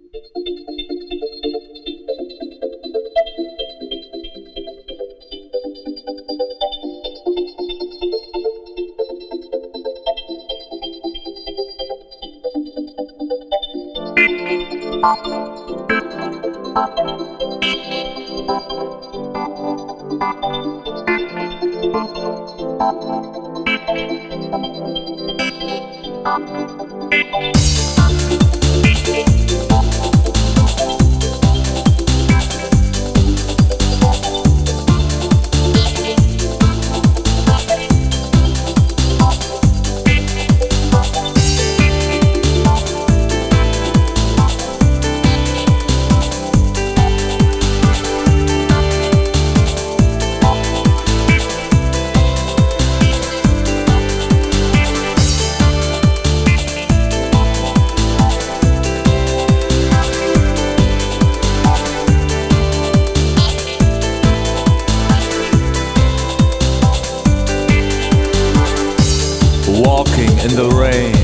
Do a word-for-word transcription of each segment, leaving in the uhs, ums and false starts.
Walking in the rain,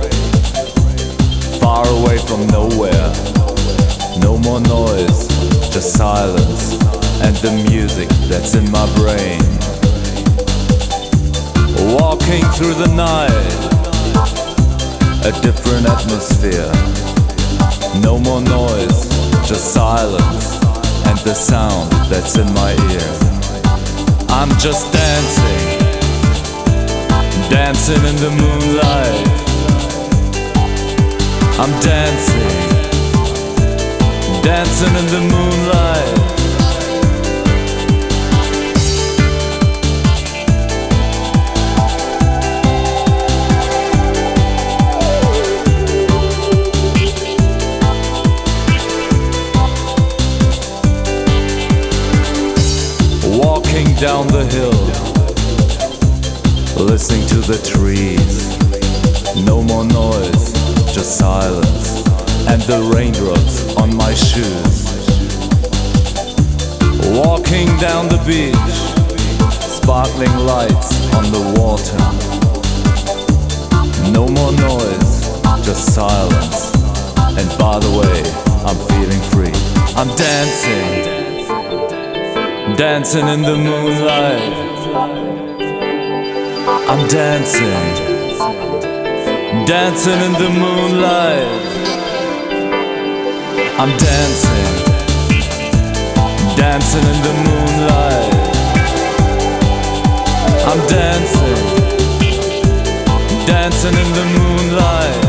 far away from nowhere. No more noise, just silence and the music that's in my brain. Walking through the night, a different atmosphere. No more noise, just silence and the sound that's in my ear. I'm just dancing, dancing in the moonlight. I'm dancing, dancing in the moonlight. Walking down the hill, listening to the trees. No more noise, just silence and the raindrops on my shoes. Walking down the beach, sparkling lights on the water. No more noise, just silence. And by the way, I'm feeling free. I'm dancing, dancing in the moonlight. I'm dancing, dancing in the moonlight. I'm dancing, dancing in the moonlight. I'm dancing, dancing in the moonlight.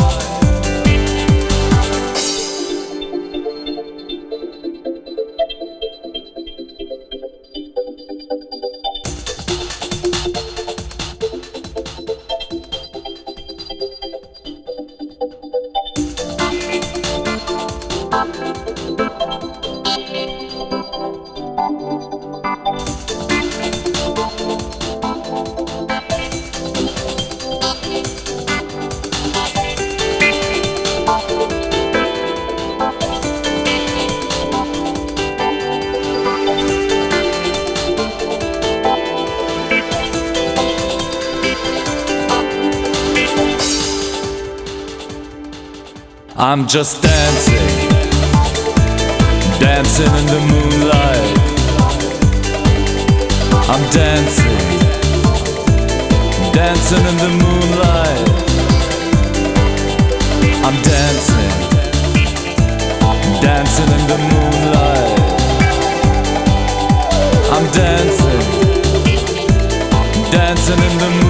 I'm just dancing, dancing in the moonlight. I'm dancing, dancing in the moonlight. I'm dancing, dancing in the moonlight. I'm dancing, dancing in the moonlight.